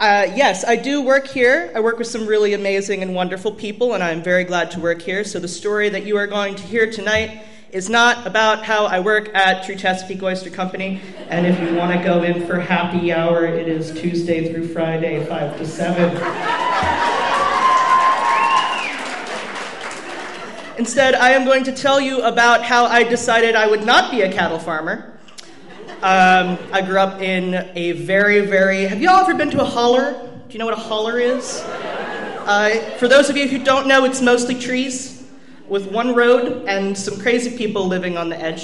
Yes, I do work here. I work with some really amazing and wonderful people, and I'm very glad to work here. So the story that you are going to hear tonight is not about how I work at True Chesapeake Oyster Company, and if you want to go in for happy hour, it is Tuesday through Friday, 5 to 7. Instead, I am going to tell you about how I decided I would not be a cattle farmer. I grew up in a very... Have you all ever been to a holler? Do you know what a holler is? For those of you who don't know, it's mostly trees with one road and some crazy people living on the edge.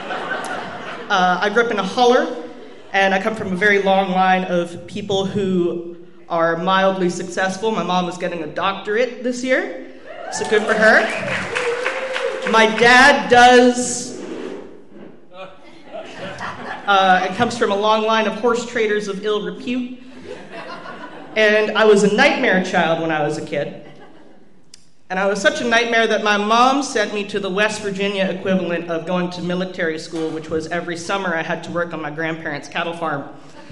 I grew up in a holler, and I come from a very long line of people who are mildly successful. My mom is getting a doctorate this year, so good for her. My dad does... it comes from a long line of horse traders of ill repute. And I was a nightmare child when I was a kid. And I was such a nightmare that my mom sent me to the West Virginia equivalent of going to military school, which was every summer I had to work on my grandparents' cattle farm.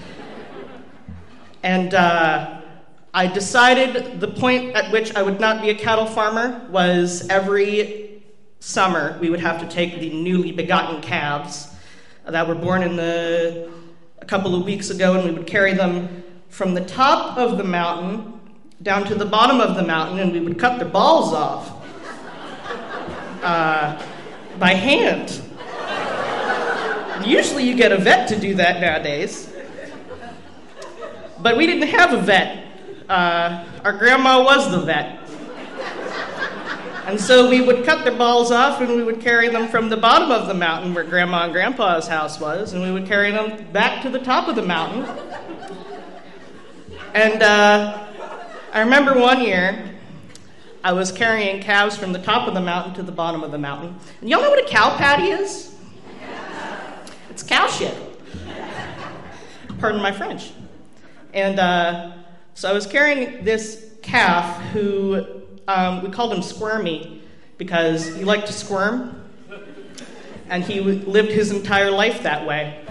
And I decided the point at which I would not be a cattle farmer was every summer we would have to take the newly begotten calves that were born a couple of weeks ago, and we would carry them from the top of the mountain down to the bottom of the mountain, and we would cut their balls off by hand. Usually you get a vet to do that nowadays. But we didn't have a vet. Our grandma was the vet. And so we would cut their balls off, and we would carry them from the bottom of the mountain where Grandma and Grandpa's house was, and we would carry them back to the top of the mountain. And I remember one year, I was carrying calves from the top of the mountain to the bottom of the mountain. And y'all know what a cow patty is? It's cow shit. Pardon my French. And so I was carrying this calf who... we called him Squirmy because he liked to squirm, and he lived his entire life that way.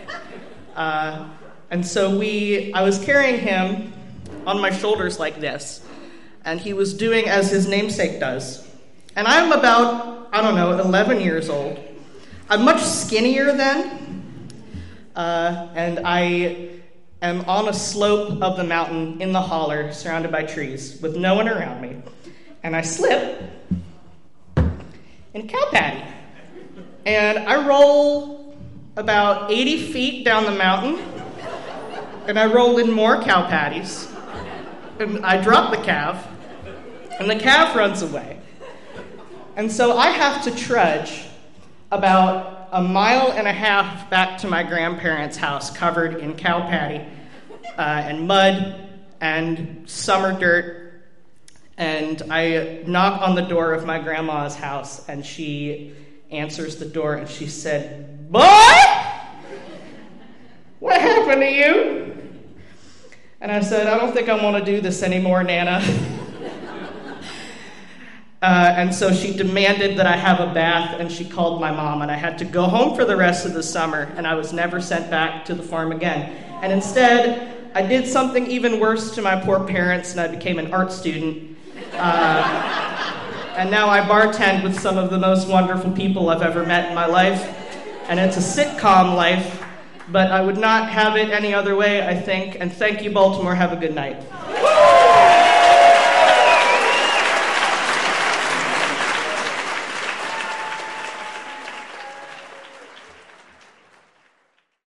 And so I was carrying him on my shoulders like this, and he was doing as his namesake does. And I'm about, 11 years old. I'm much skinnier then, and I am on a slope of the mountain in the holler, surrounded by trees, with no one around me. And I slip in a cow patty. And I roll about 80 feet down the mountain, and I roll in more cow patties. And I drop the calf, and the calf runs away. And so I have to trudge about a mile and a half back to my grandparents' house, covered in cow patty and mud and summer dirt. And I knock on the door of my grandma's house, and she answers the door, and she said, "Boy, what happened to you?" And I said, "I don't think I want to do this anymore, Nana." And so she demanded that I have a bath, and she called my mom, and I had to go home for the rest of the summer, and I was never sent back to the farm again. And instead, I did something even worse to my poor parents, and I became an art student. And now I bartend with some of the most wonderful people I've ever met in my life. And it's a sitcom life, but I would not have it any other way, I think. And thank you, Baltimore. Have a good night.